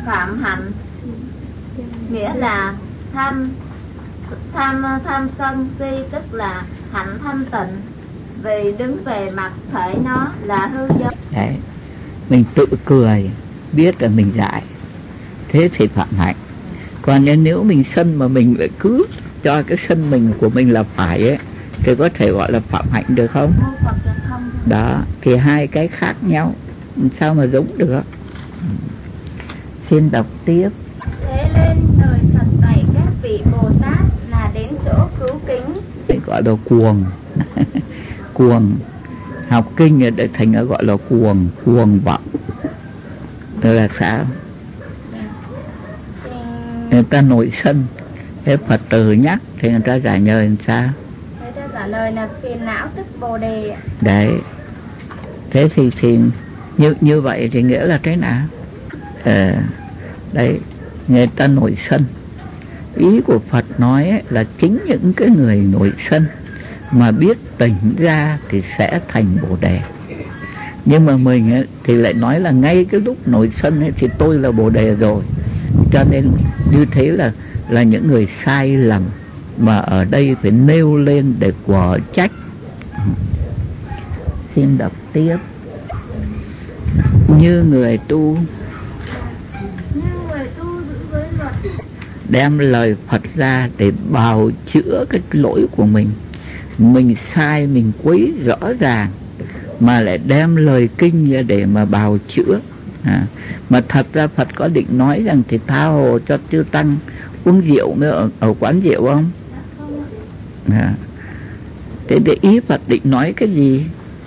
phạm hạnh, nghĩa là tham sân si, tức là hạnh thanh tịnh, vì đứng về mặt thể nó là hư vô. Đấy, mình tự cười biết là mình dại, thế thì phạm hạnh. Còn nếu mình sân mà mình lại cứ cho cái sân mình của mình là phải ấy, thì có thể gọi là phạm hạnh được không? Đó, thì hai cái khác nhau, sao mà giống được. Xin đọc tiếp. Thế nên lời Phật dạy các vị Bồ Tát là đến chỗ cứu kính. Gọi là cuồng. Cuồng. Học kinh ở đây thành nó gọi là cuồng vọng. Đó là sao? Người ta nổi sân, thế Phật tử nhắc thì người ta giải lời làm sao? Người ta trả lời là phiền não tức Bồ Đề. Đấy. Thế thì như vậy thì nghĩa là thế nào? Đấy, người ta nổi sân. Ý của Phật nói ấy, là chính những cái người nổi sân mà biết tỉnh ra thì sẽ thành Bồ Đề. Nhưng mà mình ấy, thì lại nói là ngay cái lúc nổi sân ấy, thì tôi là Bồ Đề rồi. Cho nên như thế là những người sai lầm, mà ở đây phải nêu lên để quở trách. Xin đọc tiếp. Như người tu giữ giới luật, đem lời Phật ra để bào chữa cái lỗi của mình. Mình sai, mình quấy rõ ràng, mà lại đem lời kinh ra để mà bào chữa. Mà thật ra Phật có định nói rằng thì tha hồ cho chư tăng uống rượu mới ở quán rượu không? Thế để ý Phật định nói cái gì?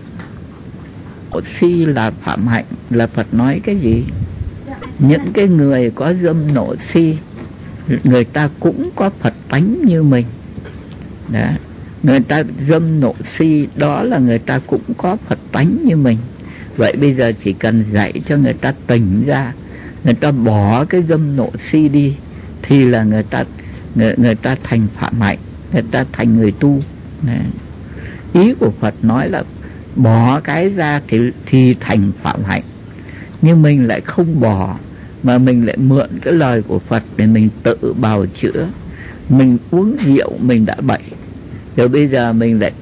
Si là phạm hạnh, là Phật nói cái gì? Những cái người có dâm nộ si, người ta cũng có Phật tánh như mình. Đó. Người ta dâm nộ si, đó là người ta cũng có Phật tánh như mình. Vậy bây giờ chỉ cần dạy cho người ta tỉnh ra, người ta bỏ cái dâm nộ si đi, thì là người ta thành phạm hạnh, người ta thành người tu. Đấy. Ý của Phật nói là bỏ cái ra thì thành phạm hạnh. Nhưng mình lại không bỏ, mà mình lại mượn cái lời của Phật để mình tự bào chữa. Mình uống rượu mình đã bậy, rồi bây giờ mình lại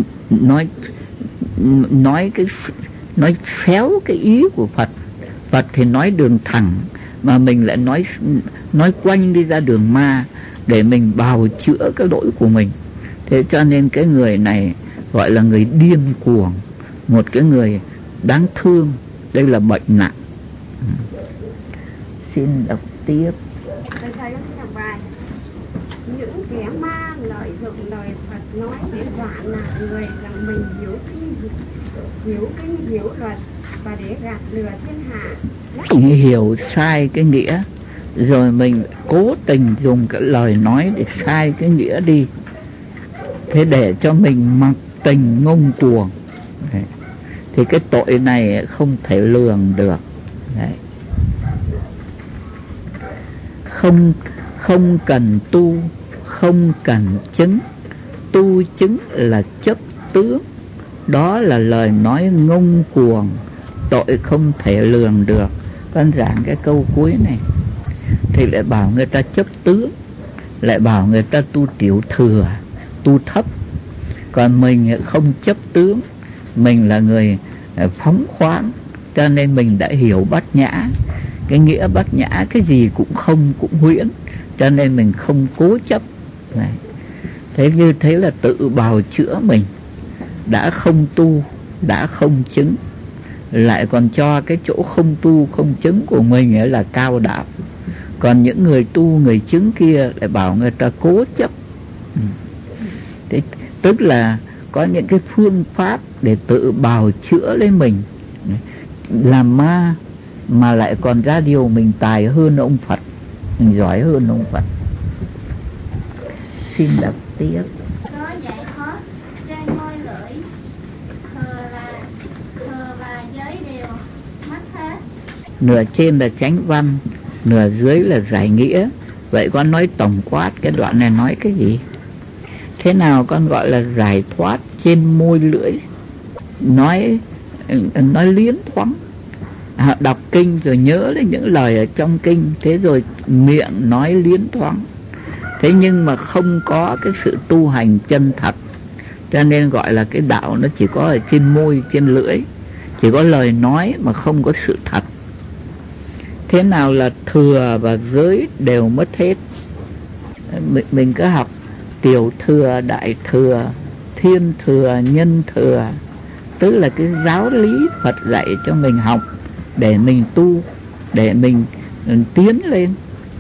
nói khéo cái ý của Phật. Phật thì nói đường thẳng, mà mình lại nói quanh đi ra đường ma để mình bào chữa cái lỗi của mình. Thế cho nên cái người này gọi là người điên cuồng, một cái người đáng thương. Đây là bệnh nặng. Xin đọc tiếp. Thầy con xin đọc bài. Những kẻ ma lợi dụng lời Phật nói để dọa nạt người rằng mình hiểu kinh hiểu luật, và để gạt lừa thiên hạ. Hiểu sai cái nghĩa, rồi mình cố tình dùng cái lời nói để sai cái nghĩa đi, thế để cho mình mặc tình ngông cuồng. Đấy. Thì cái tội này không thể lường được. Đấy. Không cần tu, không cần chứng. Tu chứng là chấp tướng, đó là lời nói ngông cuồng, tội không thể lường được. Con giảng cái câu cuối này thì lại bảo người ta chấp tướng, lại bảo người ta tu tiểu thừa, tu thấp. Còn mình không chấp tướng, mình là người phóng khoáng, cho nên mình đã hiểu bát nhã. Cái nghĩa bát nhã cái gì cũng không, cũng huyễn, cho nên mình không cố chấp này. Thế như thế là tự bào chữa mình. Đã không tu, đã không chứng, lại còn cho cái chỗ không tu không chứng của mình ấy là cao đạo. Còn những người tu người chứng kia lại bảo người ta cố chấp. Thế tức là có những cái phương pháp để tự bào chữa lấy mình. Làm ma mà lại còn ra điều mình tài hơn ông Phật, mình giỏi hơn ông Phật. Xin đọc tiếp. có giải thoát trên môi lưỡi, thừa và giới đều mất hết. Nửa trên là chánh văn, nửa dưới là giải nghĩa. Vậy con nói tổng quát cái đoạn này nói cái gì? Thế nào con gọi là giải thoát trên môi lưỡi? Nói liến thoáng. đọc kinh rồi nhớ đến những lời ở trong kinh, thế rồi miệng nói liến thoáng, thế nhưng mà không có cái sự tu hành chân thật, cho nên gọi là cái đạo nó chỉ có ở trên môi, trên lưỡi, chỉ có lời nói mà không có sự thật. Thế nào là thừa và giới đều mất hết. Mình cứ học tiểu thừa, đại thừa, thiên thừa, nhân thừa, tức là cái giáo lý Phật dạy cho mình học để mình tu, để mình tiến lên.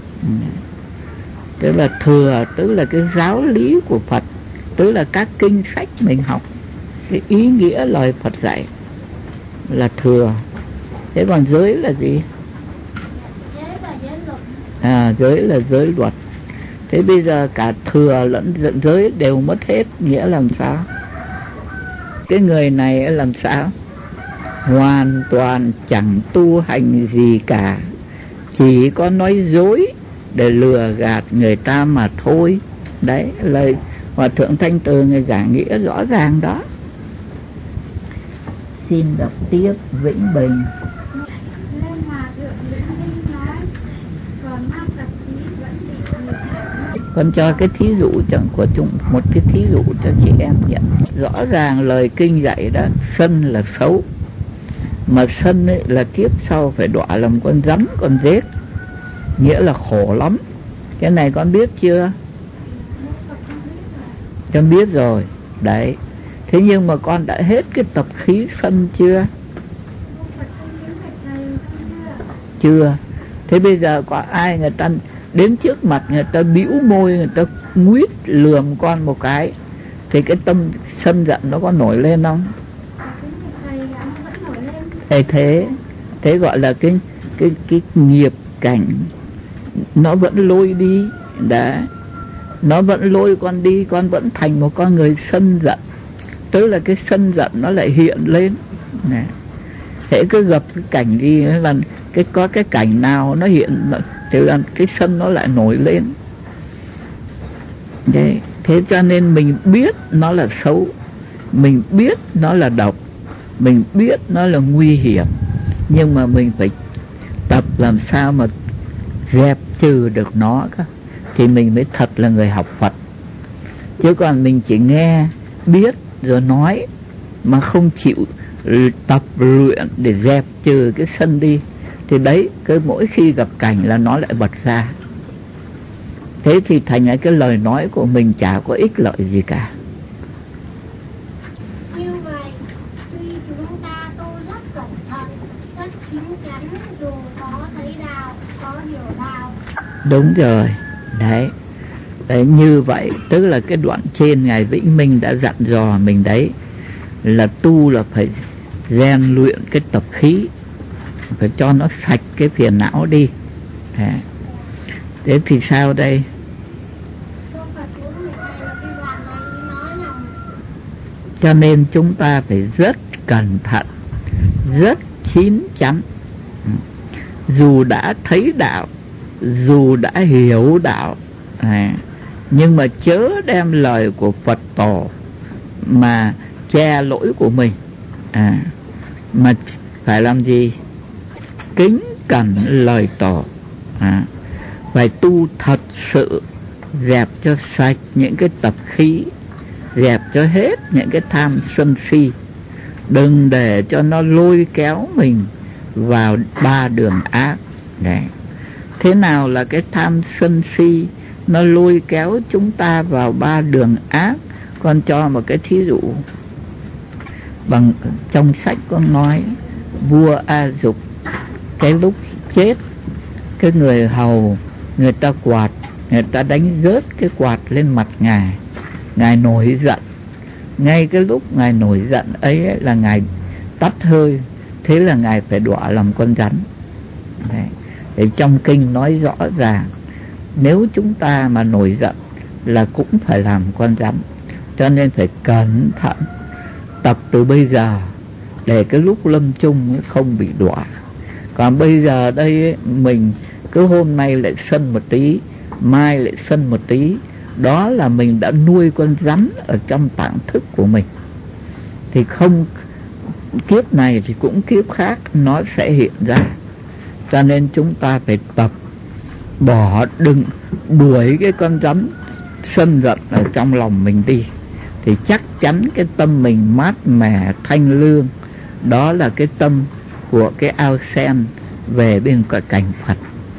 Tức là thừa, tức là cái giáo lý của Phật, tức là các kinh sách mình học, cái ý nghĩa lời Phật dạy là thừa. Thế còn giới là gì? Giới là giới luật. Thế bây giờ cả thừa lẫn giới đều mất hết, nghĩa làm sao? Cái người này làm sao? Hoàn toàn chẳng tu hành gì cả, chỉ có nói dối để lừa gạt người ta mà thôi. Đấy, lời Hòa Thượng Thanh Từ người giảng nghĩa rõ ràng đó. Xin đọc tiếp Vĩnh Bình. Con cho cái thí dụ của chúng, một cái thí dụ cho chị em nhận. Rõ ràng lời kinh dạy đó, sân là xấu, mà sân ấy là kiếp sau phải đọa làm con rắn, con rết, nghĩa là khổ lắm. Cái này con biết chưa? Con biết rồi. Đấy. Thế nhưng mà con đã hết cái tập khí sân chưa? Chưa. Thế bây giờ có ai người ta đến trước mặt người ta bĩu môi, người ta nguyết lườm con một cái, thì cái tâm sân giận nó có nổi lên không? Thế gọi là cái nghiệp cảnh nó vẫn lôi đi. Đã, nó vẫn lôi con đi, con vẫn thành một con người sân giận. Tức là cái sân giận nó lại hiện lên. Nè, hễ cứ gặp cái cảnh gì là có cái cảnh nào nó hiện thì là cái sân nó lại nổi lên. Đấy. Thế cho nên mình biết nó là xấu, mình biết nó là độc, mình biết nó là nguy hiểm, nhưng mà mình phải tập làm sao mà dẹp trừ được nó cơ, thì mình mới thật là người học Phật. Chứ còn mình chỉ nghe biết rồi nói mà không chịu tập luyện để dẹp trừ cái sân đi, thì đấy, cứ mỗi khi gặp cảnh là nó lại bật ra. Thế thì thành ra cái lời nói của mình chả có ích lợi gì cả. Như vậy, tuy chúng ta tu rất cẩn thận, rất chín chắn, dù có thấy đạo, có hiểu đạo. Đúng rồi. Đấy. Đấy, như vậy tức là cái đoạn trên Ngài Vĩnh Minh đã dặn dò mình đấy, là tu là phải rèn luyện cái tập khí, phải cho nó sạch cái phiền não đi. Đấy. Thế thì sao đây? Cho nên chúng ta phải rất cẩn thận, rất chín chắn. Dù đã thấy đạo, dù đã hiểu đạo, nhưng mà chớ đem lời của Phật tổ mà che lỗi của mình. Mà phải làm gì? Kính cẩn lời tổ. Phải tu thật sự, dẹp cho sạch những cái tập khí, dẹp cho hết những cái tham sân si, đừng để cho nó lôi kéo mình vào ba đường ác. Đấy. Thế nào là cái tham sân si nó lôi kéo chúng ta vào ba đường ác? Con cho một cái thí dụ. Bằng trong sách con nói, vua A Dục cái lúc chết, cái người hầu người ta quạt, người ta đánh rớt cái quạt lên mặt ngài, ngài nổi giận. Ngay cái lúc ngài nổi giận ấy là ngài tắt hơi, thế là ngài phải đọa làm con rắn. Đấy. Để trong kinh nói rõ ràng, nếu chúng ta mà nổi giận là cũng phải làm con rắn. Cho nên phải cẩn thận, tập từ bây giờ để cái lúc lâm chung không bị đọa. Còn bây giờ đây mình cứ hôm nay lại sân một tí, mai lại sân một tí, đó là mình đã nuôi con rắn ở trong tạng thức của mình. Thì không kiếp này thì cũng kiếp khác nó sẽ hiện ra. Cho nên chúng ta phải tập bỏ, đừng đuổi cái con rắn sân giận ở trong lòng mình đi, thì chắc chắn cái tâm mình mát mẻ thanh lương. Đó là cái tâm của cái ao sen về bên cõi cảnh Phật.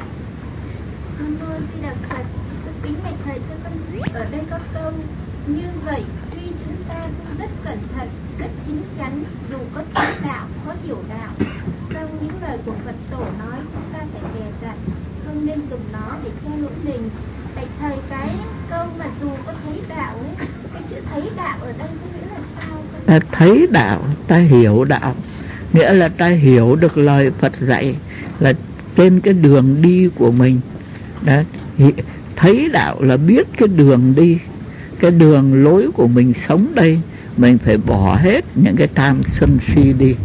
Kính bạch thầy cho con ở đây có câu như vậy: tuy chúng ta cũng rất cẩn thận, rất chín chắn, dù có thấy đạo, có hiểu đạo, song những lời của Phật tổ nói chúng ta phải dè dặt, không nên dùng nó để che lỗi mình. Bạch thầy, cái câu mà dù có thấy đạo ấy, cái chữ thấy đạo ở đây có nghĩa là sao? Ta thấy đạo, ta hiểu đạo, nghĩa là ta hiểu được lời Phật dạy là trên cái đường đi của mình. Đó, thấy đạo là biết cái đường đi, cái đường lối của mình sống đây, mình phải bỏ hết những cái tham sân si đi.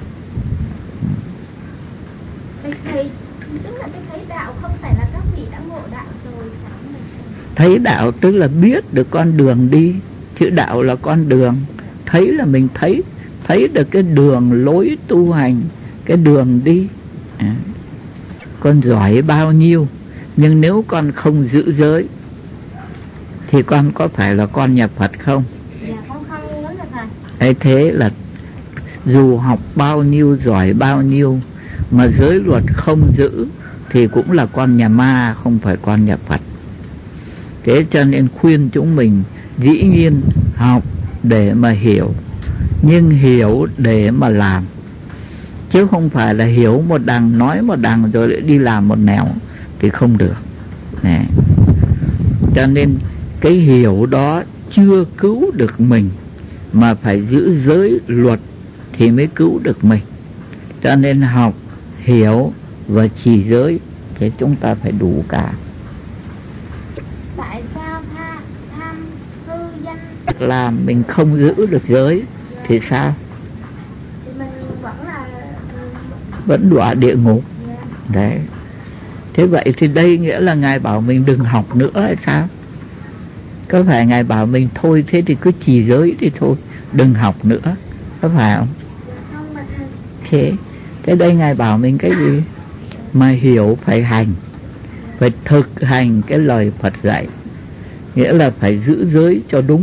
Thầy, tức là cái thấy đạo không phải là các vị đã ngộ đạo rồi. Thấy đạo tức là biết được con đường đi, chữ đạo là con đường. Thấy là mình thấy được cái đường lối tu hành, cái đường đi. Con giỏi bao nhiêu, nhưng nếu con không giữ giới thì con có phải là con nhà Phật không? Dạ, con không muốn là thầy. Thế là dù học bao nhiêu, giỏi bao nhiêu mà giới luật không giữ thì cũng là con nhà ma, không phải con nhà Phật. Thế cho nên khuyên chúng mình dĩ nhiên học để mà hiểu, nhưng hiểu để mà làm, chứ không phải là hiểu một đằng, nói một đằng rồi lại đi làm một nẻo thì không được. Nè. Cho nên cái hiểu đó chưa cứu được mình, mà phải giữ giới luật thì mới cứu được mình. Cho nên học, hiểu và trì giới thì chúng ta phải đủ cả. Tại sao tham hư danh Làm mình không giữ được giới thì sao? thì mình vẫn đọa địa ngục. Đấy. Thế vậy thì đây nghĩa là Ngài bảo mình đừng học nữa hay sao? Có phải Ngài bảo mình thôi thế thì cứ trì giới đi thôi, đừng học nữa, có phải không? Thế đây Ngài bảo mình cái gì? Mà hiểu phải hành, phải thực hành cái lời Phật dạy, nghĩa là phải giữ giới cho đúng.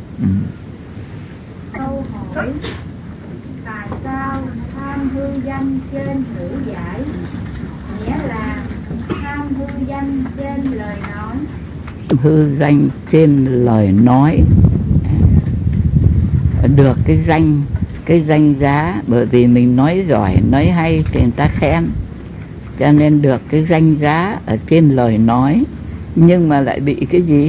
Câu hỏi: tại sao tham hư danh trên hữu giải? Nghĩa là tham hư danh trên lời nói. Hư danh trên lời nói, được cái danh giá, bởi vì mình nói giỏi, nói hay thì người ta khen, cho nên được cái danh giá ở trên lời nói, nhưng mà lại bị cái gì?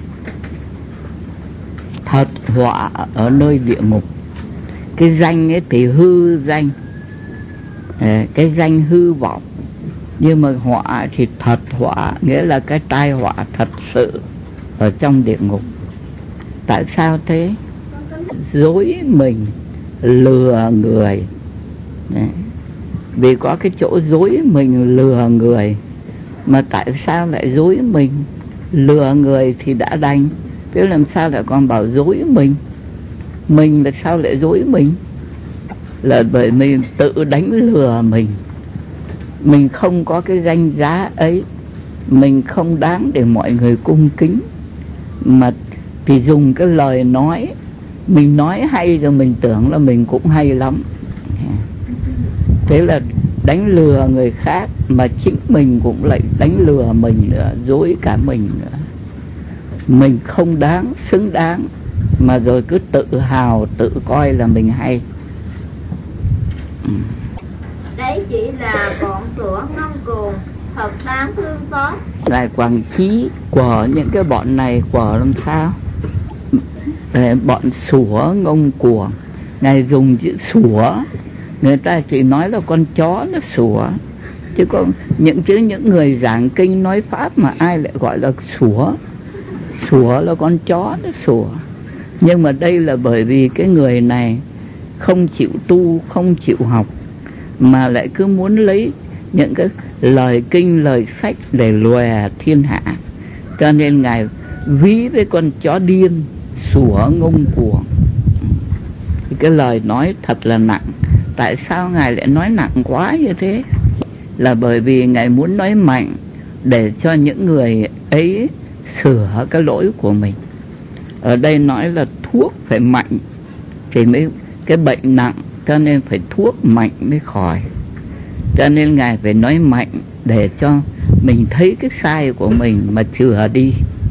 Thật họa ở nơi địa ngục. Cái danh ấy thì hư danh, cái danh hư vọng, nhưng mà họa thì thật họa, nghĩa là cái tai họa thật sự ở trong địa ngục. Tại sao thế? Dối mình, lừa người. Đấy. Vì có cái chỗ dối mình, lừa người. Mà tại sao lại dối mình, lừa người thì đã đành, thế làm sao lại còn bảo dối mình? Mình là sao lại dối mình? Là bởi mình tự đánh lừa mình. Mình không có cái danh giá ấy, mình không đáng để mọi người cung kính, mà thì dùng cái lời nói, mình nói hay rồi mình tưởng là mình cũng hay lắm, thế là đánh lừa người khác, mà chính mình cũng lại đánh lừa mình nữa, dối cả mình nữa. Mình không đáng, xứng đáng, mà rồi cứ tự hào, tự coi là mình hay. Đấy chỉ là bọn sủa ngông cuồng, thật đáng thương xót. Ngài Quảng Trí của những cái bọn này của làm sao? Bọn sủa ngông cuồng. Ngài dùng chữ sủa, người ta chỉ nói là con chó nó sủa, chứ những người giảng kinh nói pháp mà ai lại gọi là sủa. Sủa là con chó nó sủa. Nhưng mà đây là bởi vì cái người này không chịu tu, không chịu học, mà lại cứ muốn lấy những cái lời kinh, lời sách để lòe thiên hạ, cho nên Ngài ví với con chó điên, sủa ngông cuồng. Cái lời nói thật là nặng. Tại sao Ngài lại nói nặng quá như thế? Là bởi vì Ngài muốn nói mạnh để cho những người ấy sửa cái lỗi của mình. Ở đây nói là thuốc phải mạnh thì mới cái bệnh nặng, cho nên phải thuốc mạnh mới khỏi. Cho nên Ngài phải nói mạnh để cho mình thấy cái sai của mình mà chữa đi.